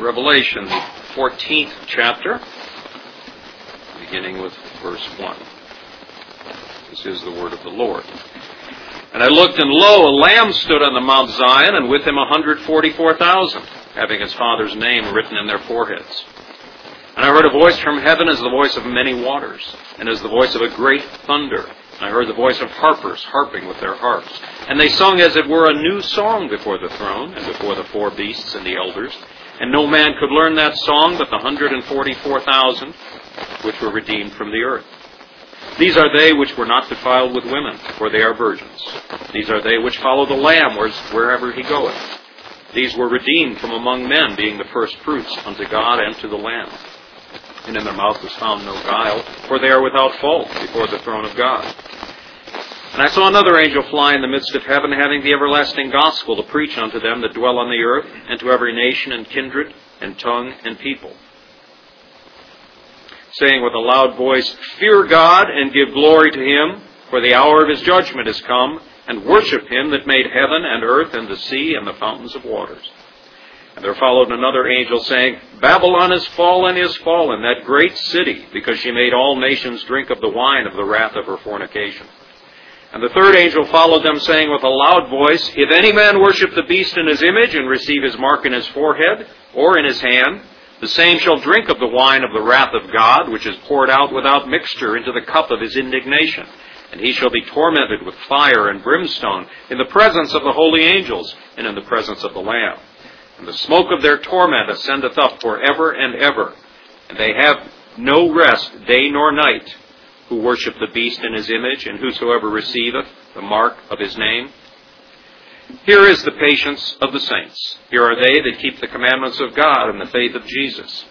Revelation, the 14th chapter, beginning with verse 1. This is the word of the Lord. And I looked, and lo, a lamb stood on the Mount Zion, and with him 144,000, having his Father's name written in their foreheads. And I heard a voice from heaven as the voice of many waters, and as the voice of a great thunder. And I heard the voice of harpers harping with their harps. And they sung as it were a new song before the throne, and before the four beasts and the elders. And no man could learn that song but the 144,000 which were redeemed from the earth. These are they which were not defiled with women, for they are virgins. These are they which follow the Lamb wherever he goeth. These were redeemed from among men, being the first fruits unto God and to the Lamb. And in their mouth was found no guile, for they are without fault before the throne of God. And I saw another angel fly in the midst of heaven, having the everlasting gospel to preach unto them that dwell on the earth, and to every nation and kindred and tongue and people, saying with a loud voice, Fear God and give glory to him, for the hour of his judgment is come, and worship him that made heaven and earth and the sea and the fountains of waters. And there followed another angel, saying, Babylon is fallen, that great city, because she made all nations drink of the wine of the wrath of her fornication. And the third angel followed them, saying with a loud voice, If any man worship the beast in his image, and receive his mark in his forehead or in his hand, the same shall drink of the wine of the wrath of God, which is poured out without mixture into the cup of his indignation. And he shall be tormented with fire and brimstone in the presence of the holy angels and in the presence of the Lamb. And the smoke of their torment ascendeth up forever and ever. And they have no rest day nor night, who worship the beast in his image, and whosoever receiveth the mark of his name. Here is the patience of the saints. Here are they that keep the commandments of God and the faith of Jesus.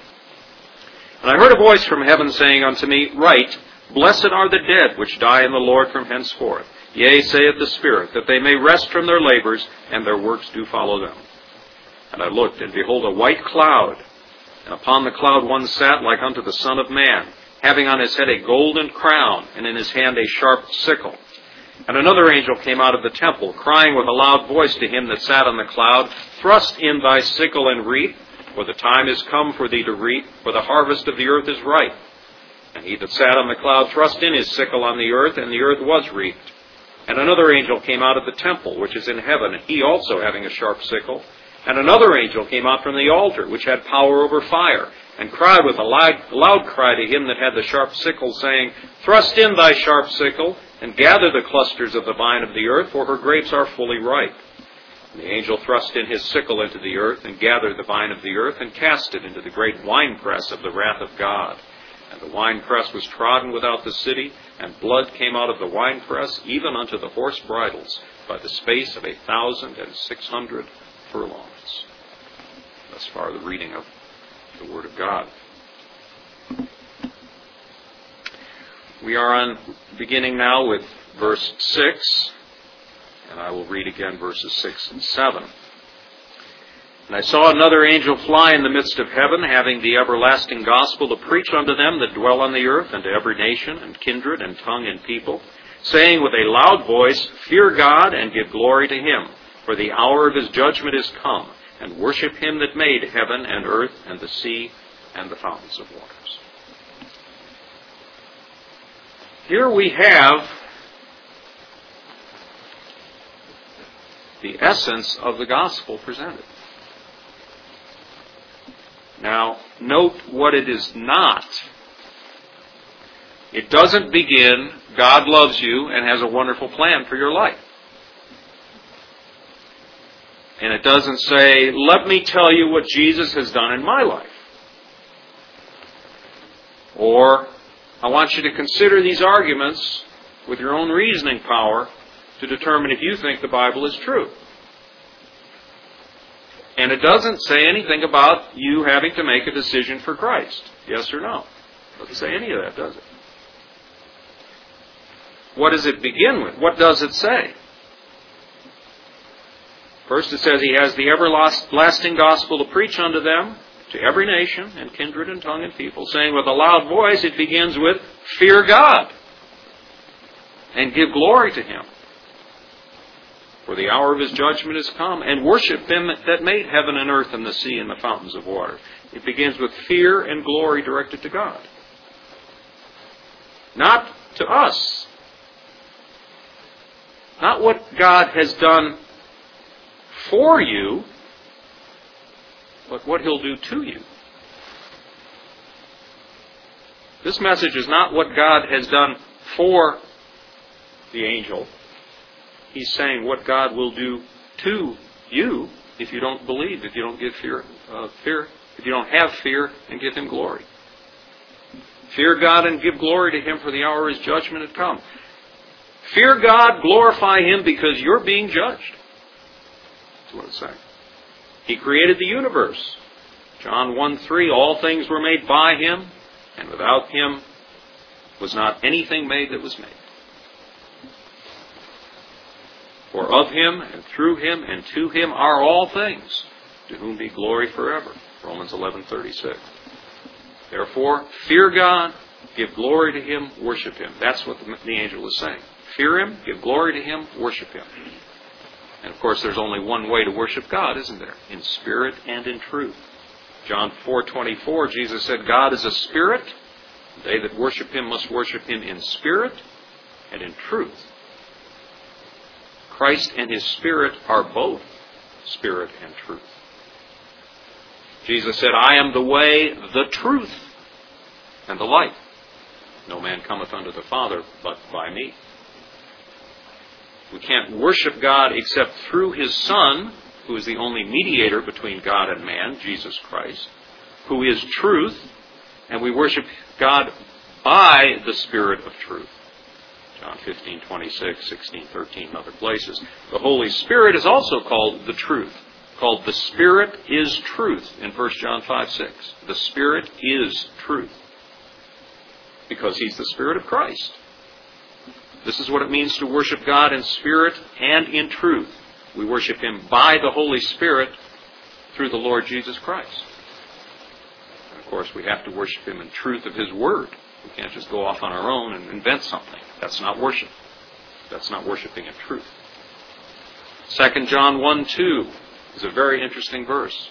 And I heard a voice from heaven saying unto me, Write, Blessed are the dead which die in the Lord from henceforth. Yea, saith the Spirit, that they may rest from their labors, and their works do follow them. And I looked, and behold, a white cloud, and upon the cloud one sat like unto the Son of Man, having on his head a golden crown, and in his hand a sharp sickle. And another angel came out of the temple, crying with a loud voice to him that sat on the cloud, Thrust in thy sickle and reap, for the time is come for thee to reap, for the harvest of the earth is ripe. And he that sat on the cloud thrust in his sickle on the earth, and the earth was reaped. And another angel came out of the temple, which is in heaven, he also having a sharp sickle. And another angel came out from the altar, which had power over fire, and cried with a loud cry to him that had the sharp sickle, saying, Thrust in thy sharp sickle, and gather the clusters of the vine of the earth, for her grapes are fully ripe. And the angel thrust in his sickle into the earth, and gathered the vine of the earth, and cast it into the great winepress of the wrath of God. And the winepress was trodden without the city, and blood came out of the winepress, even unto the horse bridles, by the space of 1,600 furlongs. Thus far the reading of the Word of God. We are beginning now with verse 6, and I will read again verses 6 and 7. And I saw another angel fly in the midst of heaven, having the everlasting gospel to preach unto them that dwell on the earth, and to every nation, and kindred, and tongue, and people, saying with a loud voice, Fear God, and give glory to him, for the hour of his judgment is come, and worship him that made heaven and earth, and the sea, and the fountains of waters. Here we have the essence of the gospel presented. Now, note what it is not. It doesn't begin, God loves you and has a wonderful plan for your life. And it doesn't say, let me tell you what Jesus has done in my life. Or, I want you to consider these arguments with your own reasoning power to determine if you think the Bible is true. And it doesn't say anything about you having to make a decision for Christ. Yes or no? It doesn't say any of that, does it? What does it begin with? What does it say? First it says he has the everlasting gospel to preach unto them, to every nation and kindred and tongue and people, saying with a loud voice, it begins with, Fear God, and give glory to him. For for the hour of his judgment is come, and worship him that made heaven and earth and the sea and the fountains of water. It begins with fear and glory directed to God. Not to us. Not what God has done for you, but what he'll do to you. This message is not what God has done for the angel. He's saying what God will do to you if you don't believe, if you don't give fear, if you don't have fear and give him glory. Fear God and give glory to him, for the hour of his judgment had come. Fear God, glorify him, because you're being judged. That's what it's saying. He created the universe. John 1:3, all things were made by him, and without him was not anything made that was made. For of him, and through him, and to him are all things, to whom be glory forever. Romans 11:36. Therefore, fear God, give glory to him, worship him. That's what the angel is saying. Fear him, give glory to him, worship him. And of course, there's only one way to worship God, isn't there? In spirit and in truth. John 4:24, Jesus said, God is a spirit. They that worship him must worship him in spirit and in truth. Christ and his Spirit are both spirit and truth. Jesus said, I am the way, the truth, and the life. No man cometh unto the Father but by me. We can't worship God except through his Son, who is the only mediator between God and man, Jesus Christ, who is truth, and we worship God by the Spirit of truth. John 15:26, 16:13, and other places. The Holy Spirit is also called the truth, called the Spirit is truth in 1 John 5:6. The Spirit is truth, because he's the Spirit of Christ. This is what it means to worship God in spirit and in truth. We worship him by the Holy Spirit through the Lord Jesus Christ. And of course, we have to worship him in truth of his Word. We can't just go off on our own and invent something. That's not worship. That's not worshiping in truth. 2 John 1:2 is a very interesting verse.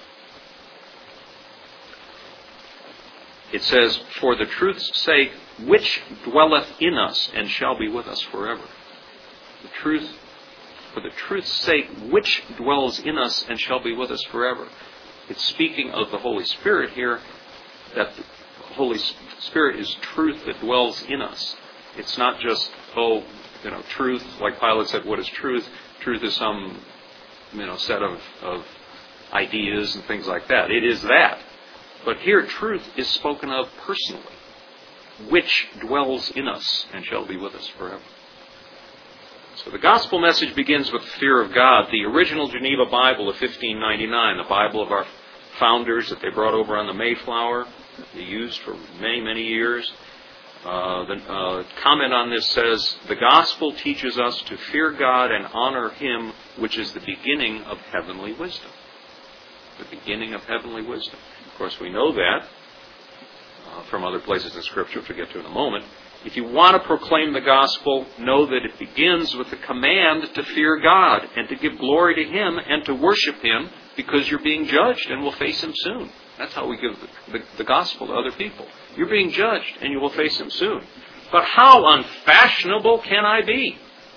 It says, for the truth's sake, which dwelleth in us and shall be with us forever. For the truth's sake, which dwells in us and shall be with us forever. It's speaking of the Holy Spirit here, that the Holy Spirit is truth that dwells in us. It's not just, truth, like Pilate said, what is truth? Truth is some, set of ideas and things like that. It is that. But here, truth is spoken of personally, which dwells in us and shall be with us forever. So the gospel message begins with fear of God. The original Geneva Bible of 1599, the Bible of our founders that they brought over on the Mayflower, that they used for many, many years. The comment on this says, the gospel teaches us to fear God and honor him, which is the beginning of heavenly wisdom. The beginning of heavenly wisdom. Of course, we know that from other places in Scripture, which we'll get to in a moment. If you want to proclaim the gospel, know that it begins with the command to fear God and to give glory to him and to worship him, because you're being judged and will face him soon. That's how we give the gospel to other people. You're being judged and you will face him soon. But how unfashionable can I be?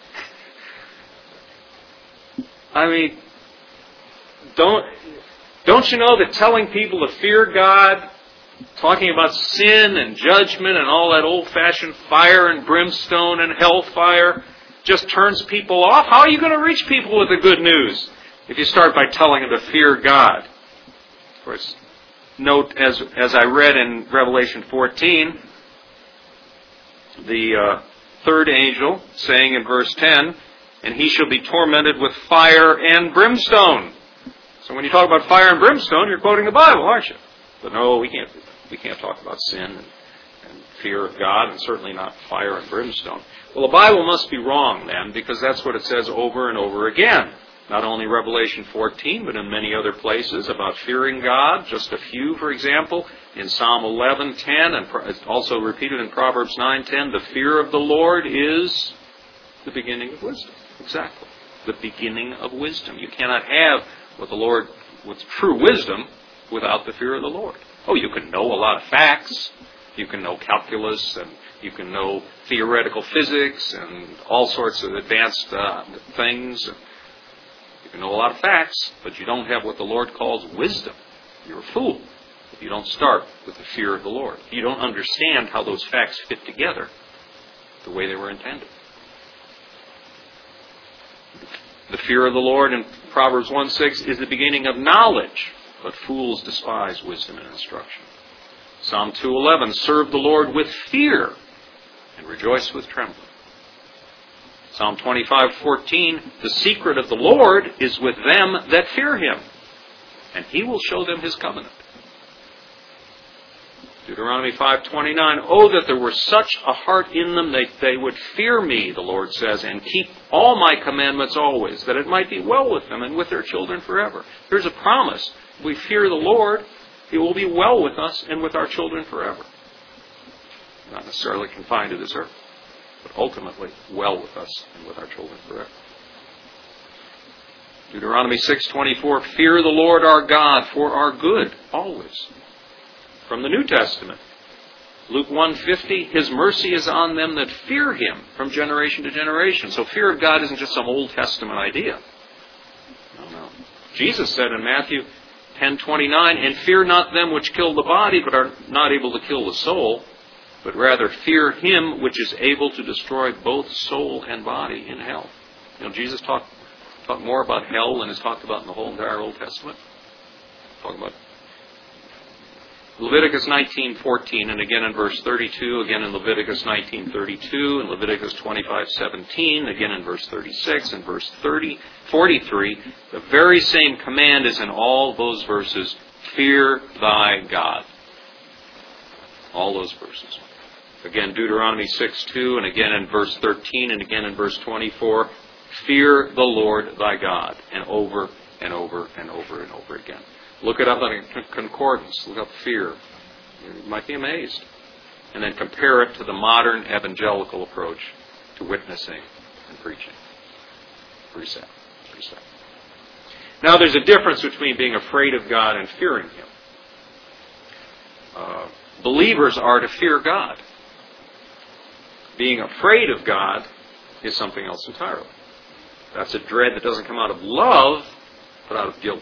I mean, don't you know that telling people to fear God, talking about sin and judgment and all that old-fashioned fire and brimstone and hellfire just turns people off? How are you going to reach people with the good news if you start by telling them to fear God? Of course, note, as I read in Revelation 14, the third angel saying in verse 10, and he shall be tormented with fire and brimstone. So when you talk about fire and brimstone, you're quoting the Bible, aren't you? But no, we can't talk about sin and fear of God, and certainly not fire and brimstone. Well, the Bible must be wrong then, because that's what it says over and over again. Not only Revelation 14, but in many other places about fearing God. Just a few, for example, in Psalm 11:10, and it's also repeated in Proverbs 9:10. The fear of the Lord is the beginning of wisdom. Exactly. the beginning of wisdom. You cannot have what's true wisdom without the fear of the Lord. Oh, you can know a lot of facts. You can know calculus, and you can know theoretical physics and all sorts of advanced things. You can know a lot of facts, but you don't have what the Lord calls wisdom. You're a fool if you don't start with the fear of the Lord. You don't understand how those facts fit together the way they were intended. The fear of the Lord in Proverbs 1:6 is the beginning of knowledge, but fools despise wisdom and instruction. Psalm 2:11, serve the Lord with fear and rejoice with trembling. Psalm 25:14, the secret of the Lord is with them that fear Him, and He will show them His covenant. Deuteronomy 5:29, oh, that there were such a heart in them that they would fear me, the Lord says, and keep all my commandments always, that it might be well with them and with their children forever. Here's a promise. If we fear the Lord, it will be well with us and with our children forever. Not necessarily confined to this earth, but ultimately well with us and with our children forever. Deuteronomy 6:24, fear the Lord our God for our good always. From the New Testament, Luke 1:50, His mercy is on them that fear Him from generation to generation. So fear of God isn't just some Old Testament idea. No. Jesus said in Matthew 10:29, and fear not them which kill the body, but are not able to kill the soul, but rather fear Him which is able to destroy both soul and body in hell. Jesus talked more about hell than is talked about in the whole entire Old Testament. Talking about Leviticus 19:14, and again in verse 32, again in Leviticus 19:32, and Leviticus 25:17, again in verse 36, and verse 43. The very same command is in all those verses, fear thy God. All those verses. Again, Deuteronomy 6:2, and again in verse 13, and again in verse 24, fear the Lord thy God, and over and over and over and over again. Look it up on a concordance. Look up fear. You might be amazed. And then compare it to the modern evangelical approach to witnessing and preaching. Precept. Now there's a difference between being afraid of God and fearing Him. Believers are to fear God. Being afraid of God is something else entirely. That's a dread that doesn't come out of love, but out of guilt.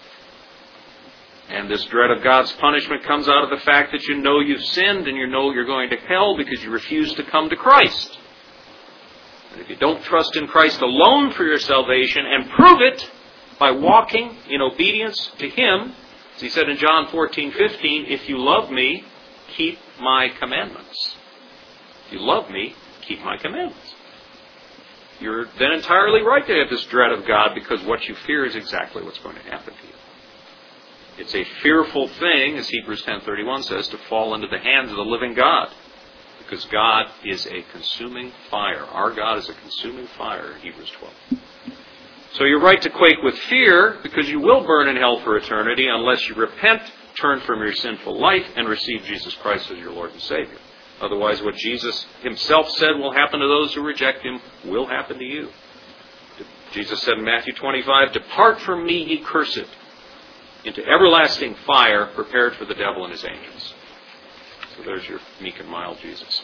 And this dread of God's punishment comes out of the fact that you know you've sinned and you know you're going to hell because you refuse to come to Christ. And if you don't trust in Christ alone for your salvation and prove it by walking in obedience to Him, as He said in John 14:15, if you love me, keep my commandments. If you love me, keep my commandments. You're then entirely right to have this dread of God because what you fear is exactly what's going to happen to you. It's a fearful thing, as Hebrews 10:31 says, to fall into the hands of the living God. Because God is a consuming fire. Our God is a consuming fire, Hebrews 12. So you're right to quake with fear, because you will burn in hell for eternity unless you repent, turn from your sinful life, and receive Jesus Christ as your Lord and Savior. Otherwise, what Jesus Himself said will happen to those who reject Him will happen to you. Jesus said in Matthew 25, depart from me, ye cursed, into everlasting fire prepared for the devil and his angels. So there's your meek and mild Jesus.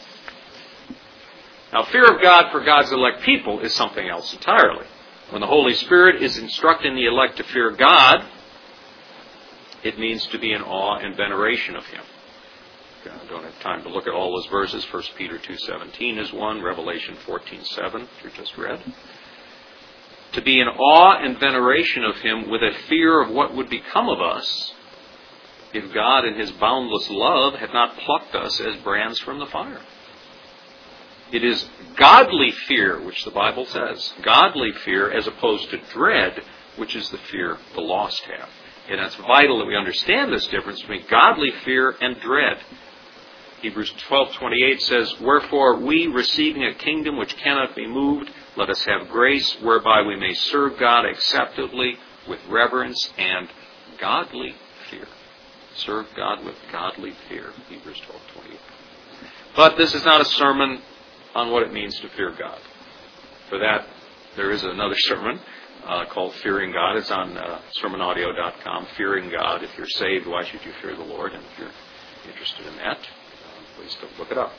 Now, fear of God for God's elect people is something else entirely. When the Holy Spirit is instructing the elect to fear God, it means to be in awe and veneration of Him. I don't have time to look at all those verses. 1 Peter 2:17 is one. Revelation 14:7, which we just read. To be in awe and veneration of Him with a fear of what would become of us if God in His boundless love had not plucked us as brands from the fire. It is godly fear, which the Bible says. Godly fear as opposed to dread, which is the fear the lost have. And it's vital that we understand this difference between godly fear and dread. Hebrews 12:28 says, wherefore we, receiving a kingdom which cannot be moved, let us have grace whereby we may serve God acceptably with reverence and godly fear. Serve God with godly fear. Hebrews 12:28. But this is not a sermon on what it means to fear God. For that There is another sermon called Fearing God. It's on sermonaudio.com. Fearing God. If you're saved, why should you fear the Lord? And if you're interested in that, please look it up.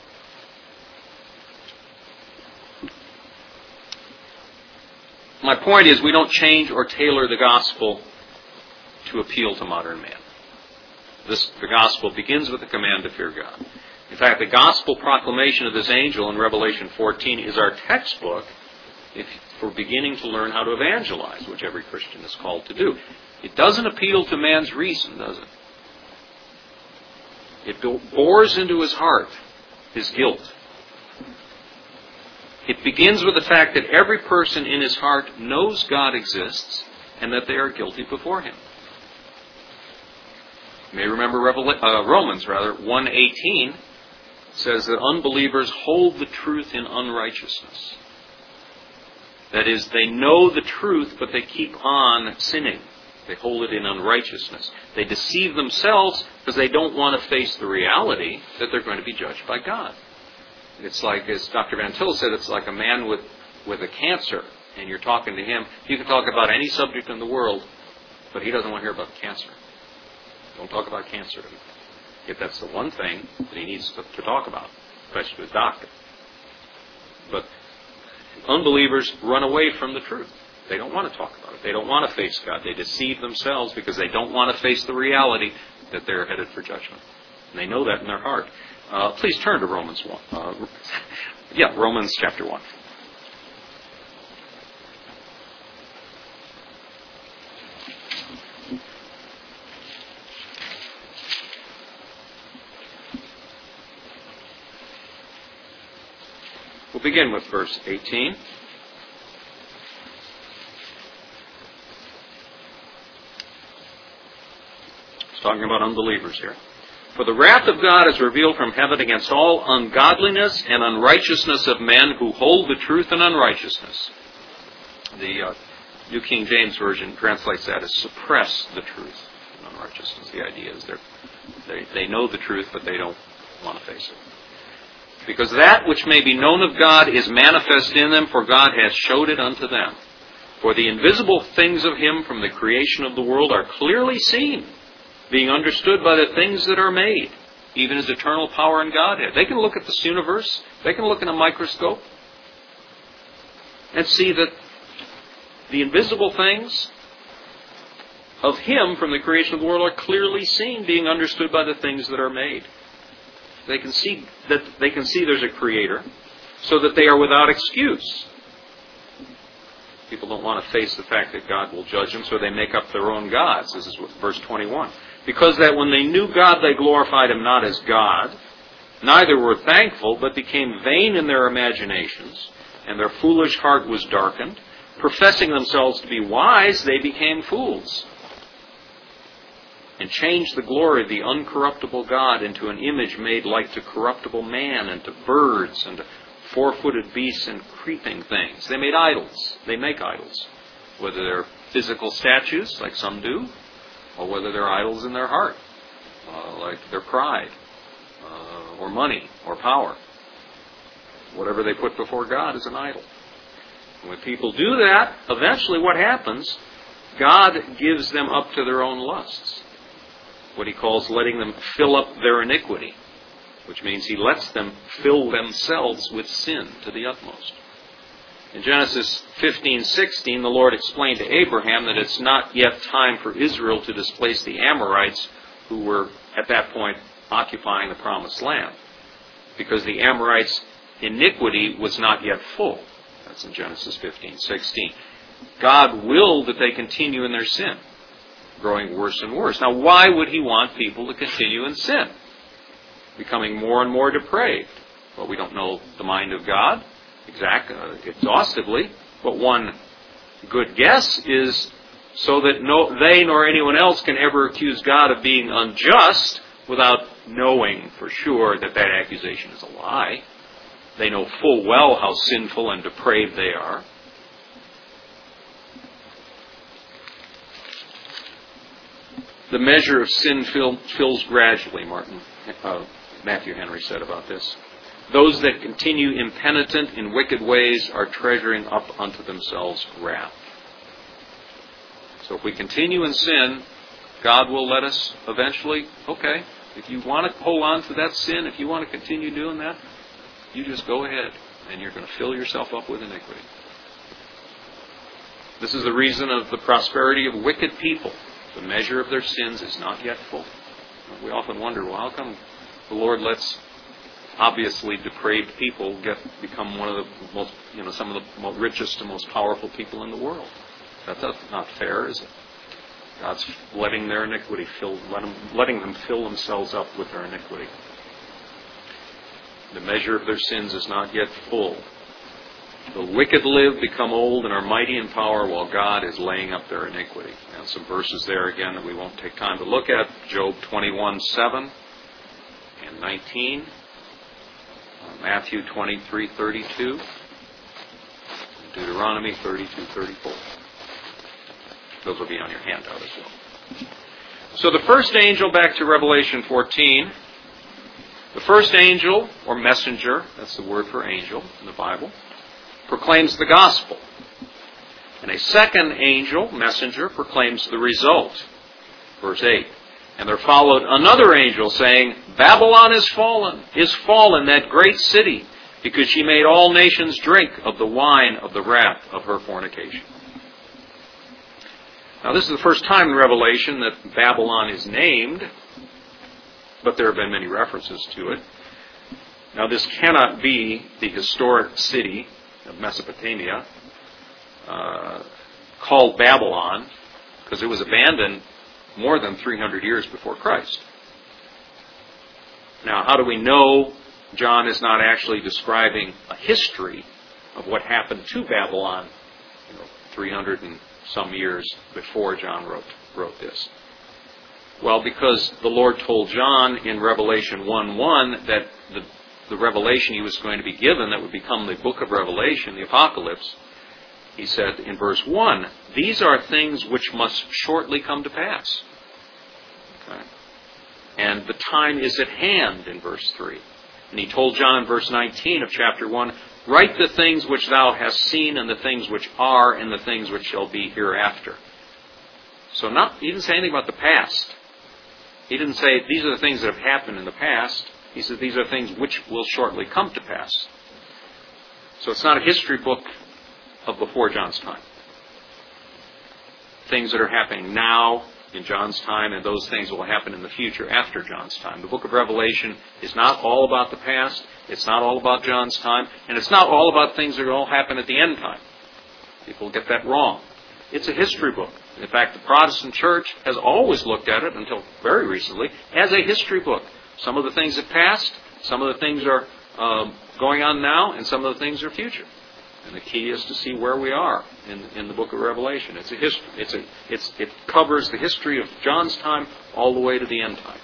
My point is, we don't change or tailor the gospel to appeal to modern man. The gospel begins with the command to fear God. In fact, the gospel proclamation of this angel in Revelation 14 is our textbook for beginning to learn how to evangelize, which every Christian is called to do. It doesn't appeal to man's reason, does it? It bores into his heart his guilt. It begins with the fact that every person in his heart knows God exists and that they are guilty before Him. You may remember Romans 1:18 says that unbelievers hold the truth in unrighteousness. That is, they know the truth, but they keep on sinning. They hold it in unrighteousness. They deceive themselves because they don't want to face the reality that they're going to be judged by God. It's like, as Dr. Van Til said, it's like a man with a cancer, and you're talking to him. You can talk about any subject in the world, but he doesn't want to hear about cancer. Don't talk about cancer to him. If that's the one thing that he needs to talk about, especially to his doctor. But unbelievers run away from the truth. They don't want to talk about it. They don't want to face God. They deceive themselves because they don't want to face the reality that they're headed for judgment. And they know that in their heart. Please turn to Romans 1. Romans chapter 1. We'll begin with verse 18. It's talking about unbelievers here. For the wrath of God is revealed from heaven against all ungodliness and unrighteousness of men who hold the truth in unrighteousness. The New King James Version translates that as suppress the truth in unrighteousness. The idea is they know the truth, but they don't want to face it. Because that which may be known of God is manifest in them, for God has showed it unto them. For the invisible things of Him from the creation of the world are clearly seen, being understood by the things that are made, even His eternal power and Godhead. They can look at this universe, they can look in a microscope, and see that the invisible things of Him from the creation of the world are clearly seen, being understood by the things that are made. They can see there's a Creator, so that they are without excuse. People don't want to face the fact that God will judge them, so they make up their own gods. This is verse 21. Because that when they knew God, they glorified Him not as God, neither were thankful, but became vain in their imaginations, and their foolish heart was darkened. Professing themselves to be wise, they became fools, and changed the glory of the uncorruptible God into an image made like to corruptible man, and to birds, and to four-footed beasts, and creeping things. They made idols. They make idols. Whether they're physical statues, like some do, or whether they're idols in their heart, like their pride, or money, or power. Whatever they put before God is an idol. And when people do that, eventually what happens? God gives them up to their own lusts. What He calls letting them fill up their iniquity, which means He lets them fill themselves with sin to the utmost. In Genesis 15:16, the Lord explained to Abraham that it's not yet time for Israel to displace the Amorites, who were at that point occupying the Promised Land, because the Amorites' iniquity was not yet full. That's in Genesis 15:16. God willed that they continue in their sin, growing worse and worse. Now, why would He want people to continue in sin, becoming more and more depraved? Well, we don't know the mind of God exhaustively, but one good guess is so that they nor anyone else can ever accuse God of being unjust without knowing for sure that that accusation is a lie. They know full well how sinful and depraved they are. The measure of sin fills gradually, Matthew Henry said about this. Those that continue impenitent in wicked ways are treasuring up unto themselves wrath. So if we continue in sin, God will let us eventually, okay, if you want to hold on to that sin, if you want to continue doing that, you just go ahead, and you're going to fill yourself up with iniquity. This is the reason of the prosperity of wicked people. The measure of their sins is not yet full. We often wonder, well, how come the Lord lets obviously depraved people become one of the most, some of the richest and most powerful people in the world? That's not fair, is it? God's letting their iniquity letting them fill themselves up with their iniquity. The measure of their sins is not yet full. The wicked live, become old, and are mighty in power, while God is laying up their iniquity. And some verses there again that we won't take time to look at. Job 21:7 and 19. Matthew 23:32. Deuteronomy 32:34. Those will be on your handout as well. So the first angel, back to Revelation 14. The first angel, or messenger, that's the word for angel in the Bible, proclaims the gospel. And a second angel, messenger, proclaims the result. Verse 8. And there followed another angel saying, Babylon is fallen, that great city, because she made all nations drink of the wine of the wrath of her fornication. Now this is the first time in Revelation that Babylon is named, but there have been many references to it. Now this cannot be the historic city of Mesopotamia called Babylon, because it was abandoned more than 300 years before Christ. Now, how do we know John is not actually describing a history of what happened to Babylon 300 and some years before John wrote this? Well, because the Lord told John in Revelation 1:1 that the revelation he was going to be given that would become the book of Revelation, the Apocalypse, he said in verse 1, these are things which must shortly come to pass. Okay. And the time is at hand in verse 3. And he told John in verse 19 of chapter 1, write the things which thou hast seen, and the things which are, and the things which shall be hereafter. So he didn't say anything about the past. He didn't say these are the things that have happened in the past. He said these are things which will shortly come to pass. So it's not a history book of before John's time. Things that are happening now in John's time, and those things will happen in the future after John's time. The book of Revelation is not all about the past. It's not all about John's time. And it's not all about things that will all happen at the end time. People get that wrong. It's a history book. In fact, the Protestant church has always looked at it, until very recently, as a history book. Some of the things have passed, some of the things are going on now, and some of the things are future. And the key is to see where we are in the book of Revelation. It's a history. It covers the history of John's time all the way to the end time.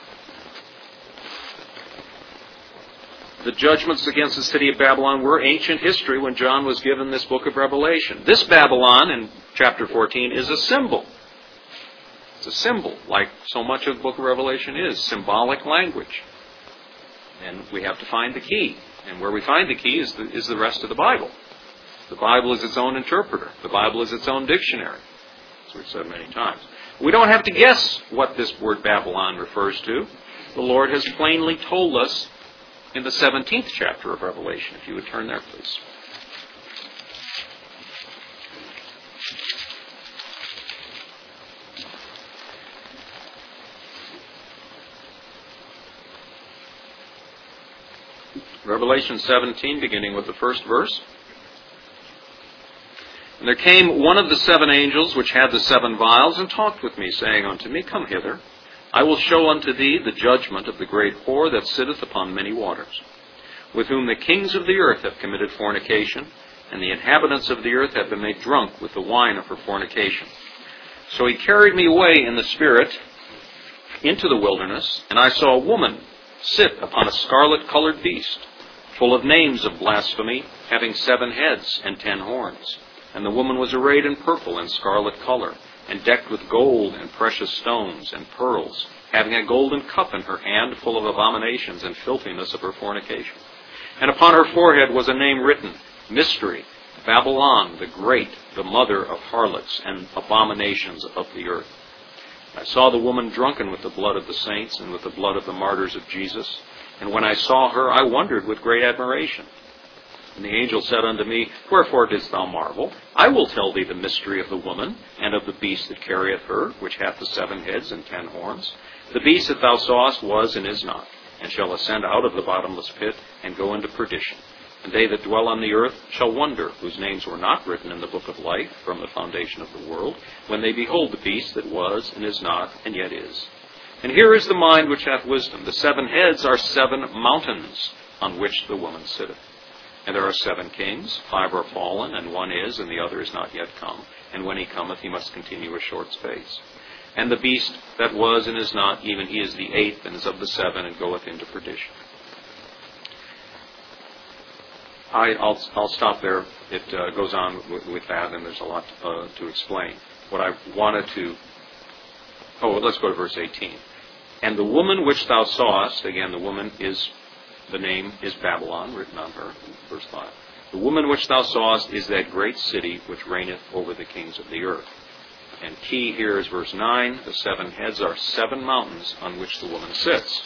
The judgments against the city of Babylon were ancient history when John was given this book of Revelation. This Babylon in chapter 14 is a symbol. It's a symbol, like so much of the book of Revelation is, symbolic language. And we have to find the key. And where we find the key is the rest of the Bible. The Bible is its own interpreter. The Bible is its own dictionary, as we've said many times. We don't have to guess what this word Babylon refers to. The Lord has plainly told us in the 17th chapter of Revelation. If you would turn there, please. Revelation 17, beginning with the first verse. And there came one of the seven angels which had the seven vials, and talked with me, saying unto me, Come hither, I will show unto thee the judgment of the great whore that sitteth upon many waters, with whom the kings of the earth have committed fornication, and the inhabitants of the earth have been made drunk with the wine of her fornication. So he carried me away in the Spirit into the wilderness, and I saw a woman sit upon a scarlet-colored beast, full of names of blasphemy, having 7 heads and 10 horns. And the woman was arrayed in purple and scarlet color, and decked with gold and precious stones and pearls, having a golden cup in her hand full of abominations and filthiness of her fornication. And upon her forehead was a name written, Mystery, Babylon the Great, the mother of harlots and abominations of the earth. I saw the woman drunken with the blood of the saints and with the blood of the martyrs of Jesus. And when I saw her, I wondered with great admiration. And the angel said unto me, Wherefore didst thou marvel? I will tell thee the mystery of the woman, and of the beast that carrieth her, which hath the 7 heads and 10 horns. The beast that thou sawest was and is not, and shall ascend out of the bottomless pit, and go into perdition. And they that dwell on the earth shall wonder, whose names were not written in the book of life from the foundation of the world, when they behold the beast that was and is not, and yet is. And here is the mind which hath wisdom. The 7 heads are 7 mountains on which the woman sitteth. And there are 7 kings, 5 are fallen, and 1 is, and the other is not yet come. And when he cometh, he must continue a short space. And the beast that was and is not, even he is the 8th, and is of the 7, and goeth into perdition. I'll stop there. It goes on with that, and there's a lot to explain. What I wanted to... let's go to verse 18. And the woman which thou sawest, again, the woman is... The name is Babylon, written on her, verse 5. The woman which thou sawest is that great city which reigneth over the kings of the earth. And key here is verse 9. The 7 heads are 7 mountains on which the woman sits.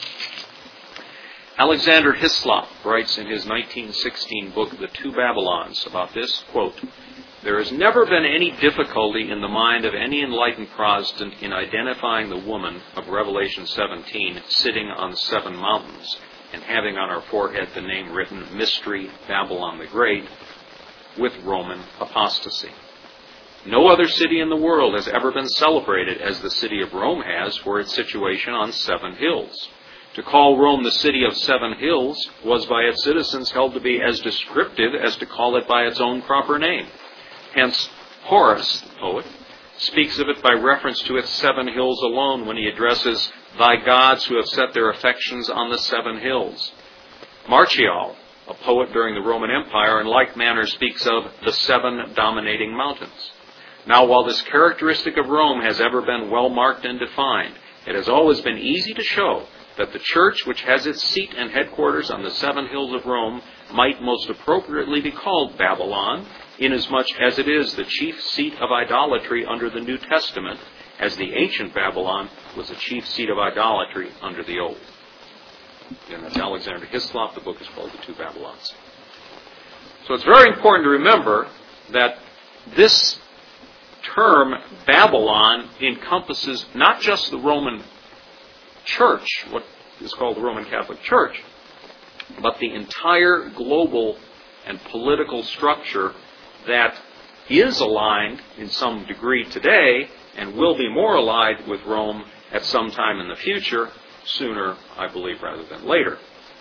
Alexander Hislop writes in his 1916 book, The Two Babylons, about this, quote, There has never been any difficulty in the mind of any enlightened Protestant in identifying the woman of Revelation 17 sitting on 7 mountains, and having on her forehead the name written, Mystery, Babylon the Great, with Roman apostasy. No other city in the world has ever been celebrated as the city of Rome has for its situation on 7 hills. To call Rome the city of 7 hills was by its citizens held to be as descriptive as to call it by its own proper name. Hence, Horace, the poet, speaks of it by reference to its 7 hills alone when he addresses Thy gods who have set their affections on the 7 hills. Martial, a poet during the Roman Empire, in like manner speaks of the 7 dominating mountains. Now, while this characteristic of Rome has ever been well marked and defined, it has always been easy to show that the church which has its seat and headquarters on the 7 hills of Rome might most appropriately be called Babylon, inasmuch as it is the chief seat of idolatry under the New Testament, as the ancient Babylon was the chief seat of idolatry under the Old. And that's Alexander Hislop. The book is called The Two Babylons. So it's very important to remember that this term Babylon encompasses not just the Roman Church, what is called the Roman Catholic Church, but the entire global and political structure that is aligned in some degree today and will be more aligned with Rome at some time in the future, sooner, I believe, rather than later.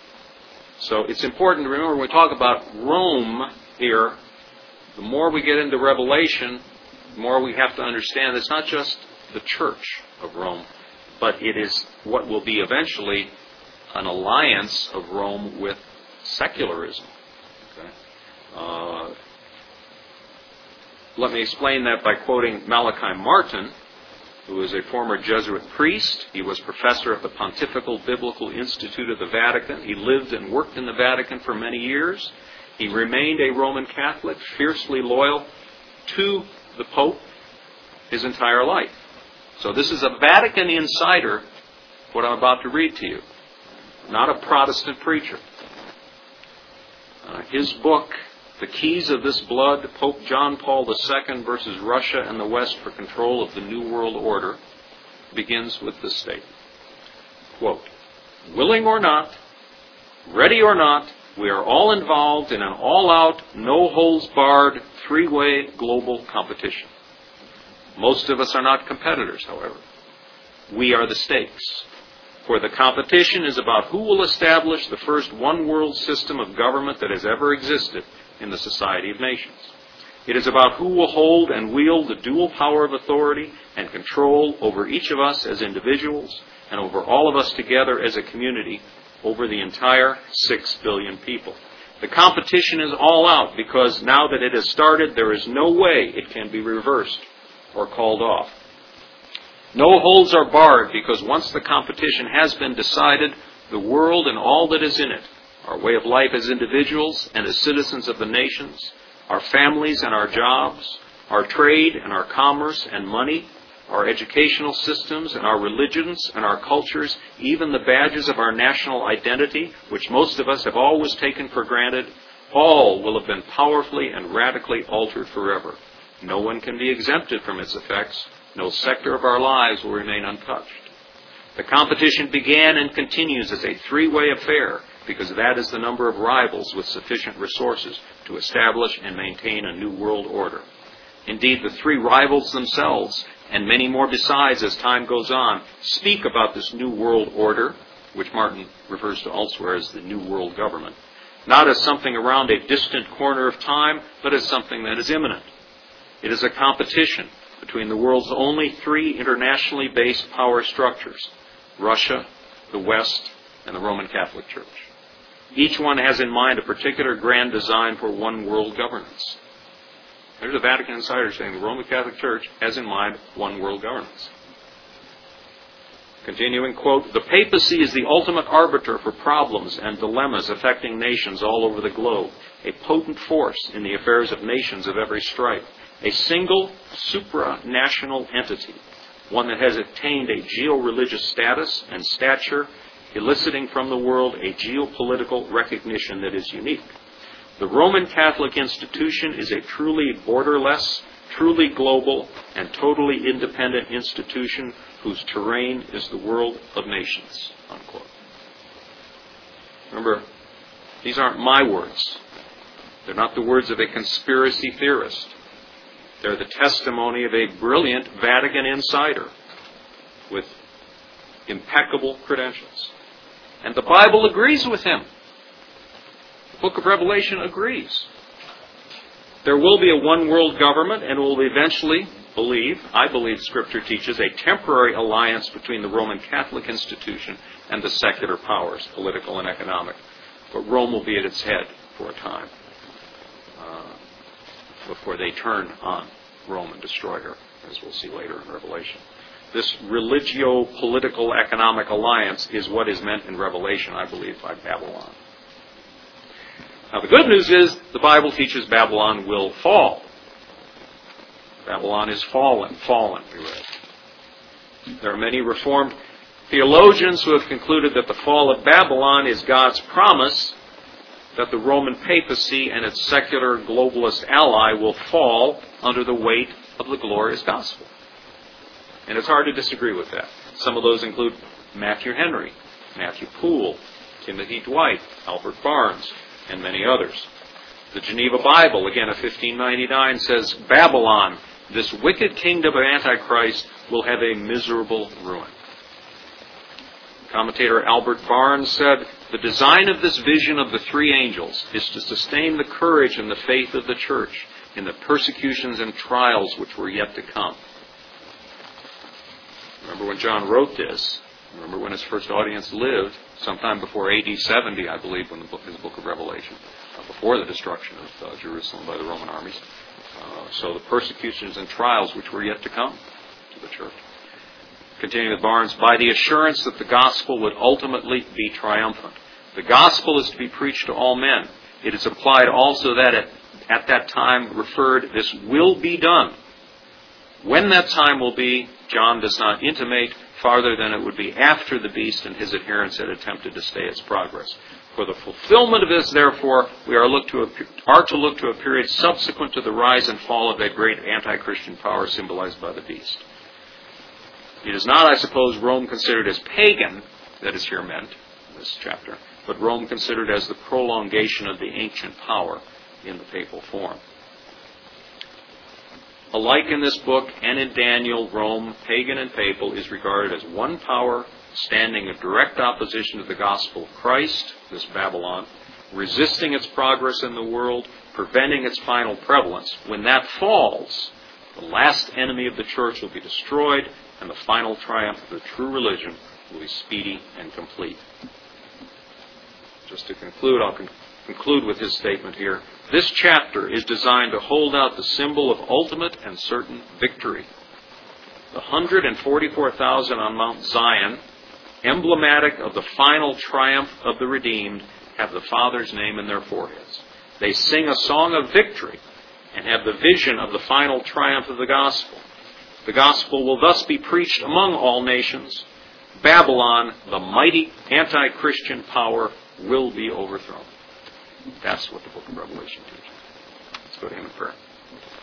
So it's important to remember when we talk about Rome here, the more we get into Revelation, the more we have to understand it's not just the Church of Rome, but it is what will be eventually an alliance of Rome with secularism. Okay? Let me explain that by quoting Malachi Martin, who is a former Jesuit priest. He was professor at the Pontifical Biblical Institute of the Vatican. He lived and worked in the Vatican for many years. He remained a Roman Catholic, fiercely loyal to the Pope his entire life. So this is a Vatican insider, what I'm about to read to you, not a Protestant preacher. His book, The Keys of This Blood, Pope John Paul II versus Russia and the West for Control of the New World Order, begins with this statement. Quote, Willing or not, ready or not, we are all involved in an all-out, no-holds-barred, 3-way global competition. Most of us are not competitors, however. We are the stakes. For the competition is about who will establish the first one-world system of government that has ever existed in the Society of Nations. It is about who will hold and wield the dual power of authority and control over each of us as individuals and over all of us together as a community over the entire 6 billion people. The competition is all out because now that it has started, there is no way it can be reversed or called off. No holds are barred because once the competition has been decided, the world and all that is in it our way of life as individuals and as citizens of the nations, our families and our jobs, our trade and our commerce and money, our educational systems and our religions and our cultures, even the badges of our national identity, which most of us have always taken for granted, all will have been powerfully and radically altered forever. No one can be exempted from its effects. No sector of our lives will remain untouched. The competition began and continues as a three-way affair, because that is the number of rivals with sufficient resources to establish and maintain a new world order. Indeed, the three rivals themselves, and many more besides as time goes on, speak about this new world order, which Martin refers to elsewhere as the new world government, not as something around a distant corner of time, but as something that is imminent. It is a competition between the world's only three internationally based power structures: Russia, the West, and the Roman Catholic Church. Each one has in mind a particular grand design for one world governance. There's a Vatican insider saying the Roman Catholic Church has in mind one world governance. Continuing, quote, "The papacy is the ultimate arbiter for problems and dilemmas affecting nations all over the globe, a potent force in the affairs of nations of every stripe, a single supranational entity, one that has attained a geo-religious status and stature, eliciting from the world a geopolitical recognition that is unique. The Roman Catholic institution is a truly borderless, truly global, and totally independent institution whose terrain is the world of nations," unquote. Remember, these aren't my words. They're not the words of a conspiracy theorist. They're the testimony of a brilliant Vatican insider with impeccable credentials. And the Bible agrees with him. The book of Revelation agrees. There will be a one-world government, and will eventually I believe Scripture teaches, a temporary alliance between the Roman Catholic institution and the secular powers, political and economic. But Rome will be at its head for a time before they turn on Rome and destroy her, as we'll see later in Revelation. This religio-political economic alliance is what is meant in Revelation, I believe, by Babylon. Now, the good news is the Bible teaches Babylon will fall. Babylon is fallen, we read. There are many Reformed theologians who have concluded that the fall of Babylon is God's promise that the Roman papacy and its secular globalist ally will fall under the weight of the glorious gospel. And it's hard to disagree with that. Some of those include Matthew Henry, Matthew Poole, Timothy Dwight, Albert Barnes, and many others. The Geneva Bible, again of 1599, says, "Babylon, this wicked kingdom of Antichrist, will have a miserable ruin." Commentator Albert Barnes said, "The design of this vision of the three angels is to sustain the courage and the faith of the church in the persecutions and trials which were yet to come." Remember when John wrote this, remember when his first audience lived, sometime before AD 70, I believe, when his book of Revelation, before the destruction of Jerusalem by the Roman armies. So the persecutions and trials which were yet to come to the church. Continuing with Barnes, "By the assurance that the gospel would ultimately be triumphant. The gospel is to be preached to all men. It is implied also that at that time referred, this will be done. When that time will be, John does not intimate farther than it would be after the beast and his adherents had attempted to stay its progress. For the fulfillment of this, therefore, we are to look to a period subsequent to the rise and fall of that great anti-Christian power symbolized by the beast." It is not, I suppose, Rome considered as pagan that is here meant in this chapter, but Rome considered as the prolongation of the ancient power in the papal form. Alike in this book and in Daniel, Rome, pagan and papal, is regarded as one power standing in direct opposition to the gospel of Christ, this Babylon, resisting its progress in the world, preventing its final prevalence. When that falls, the last enemy of the church will be destroyed, and the final triumph of the true religion will be speedy and complete. Just to conclude, I'll conclude with his statement here. This chapter is designed to hold out the symbol of ultimate and certain victory. The 144,000 on Mount Zion, emblematic of the final triumph of the redeemed, have the Father's name in their foreheads. They sing a song of victory and have the vision of the final triumph of the gospel. The gospel will thus be preached among all nations. Babylon, the mighty anti-Christian power, will be overthrown. That's what the book of Revelation teaches. Let's go to him in prayer.